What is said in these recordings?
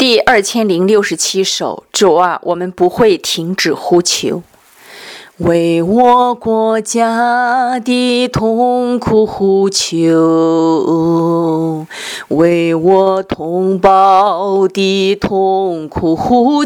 第2067首，主啊，我们不会停止呼求。为我国家的痛苦呼求，为我同胞的痛苦呼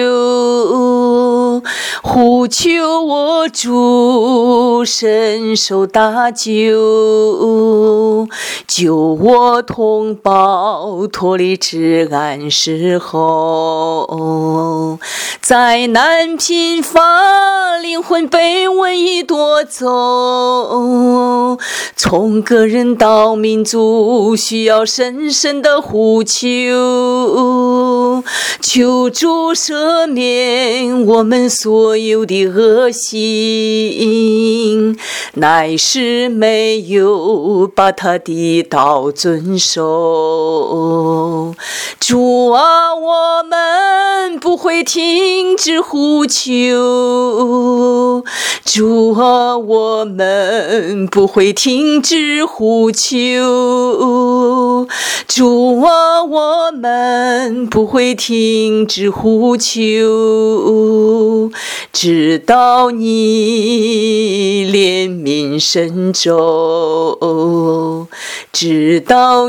求，呼求我主伸手搭救，救我同胞脱离至暗时候，灾难频发，灵魂被瘟疫夺走，从个人到民族需要深深的呼求，求主赦免我们所有的恶行，乃是没有把他的道遵守。主啊，我们不会停止呼求，主啊，我们不会停止呼求，主啊，我们不会停止呼求，直到你怜悯神州，直到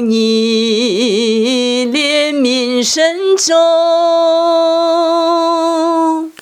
你怜悯神州。